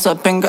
цапинга.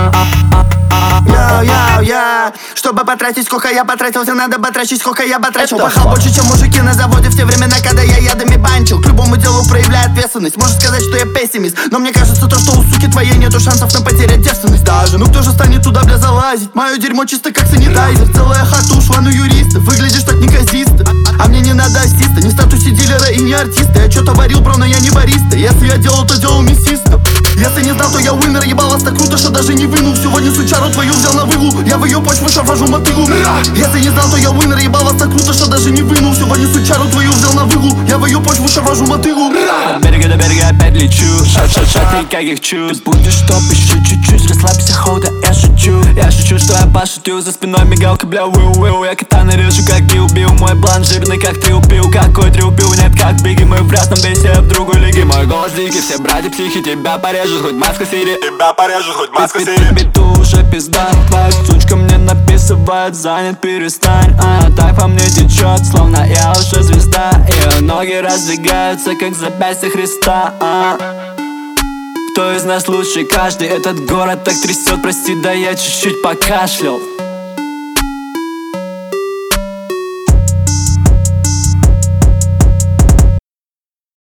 Чтобы потратить, сколько я потратился, надо потрачить, сколько я потрачил. Пахал больше, чем мужики на заводе в те времена, когда я ядами банчил. К любому делу проявляю ответственность. Можешь сказать, что я пессимист, но мне кажется то, что у суки твоей нету шансов на потерять девственность даже. Ну кто же станет туда, бля, залазить? Мое дерьмо чисто как санитайзер. Целая хата ушла на юриста. Выглядишь так неказисто, а мне не надо ассиста. Не в статусе дилера и не артиста. Я что-то варил, бро, но я не бариста. Если я делал, то делал мясисто. Если не знал, то я уиннер. Ебалась так круто, что даже не вынул. Сегодня сучару твою взял на выгул. Я в ее почву шарвожу мотыгу. Если не знал, то я уиннер. Ебалась так круто, что даже не вынул. Сегодня сучару твою взял на выгул. Я в ее почву шарвожу мотыгу. От берега до берега опять лечу. Шат, никаких чувств. Ты будешь топ еще чуть-чуть. Расслабься, хоуда, я шучу. Я шучу, что я пошутил. За спиной мигалка, бля, уиу. Я катана режу, как убил. Мой план жирный, как ты убил. Какой ты убил, нет, как Бигги. Мы в разном бейсе, в другой лиге. Мой голос дикий, все братья психи. Тебя порежут, хоть Маска Сири. Тебя порежут, хоть Маска Сири. Биту уже пизда. Твоя сучка мне написывает, занят, перестань. Так по мне течет, словно я уже звезда. Ее ноги раздвигаются, как запястье Христа. Кто из нас лучше? Каждый. Этот город так трясет, прости, да я чуть-чуть покашлял.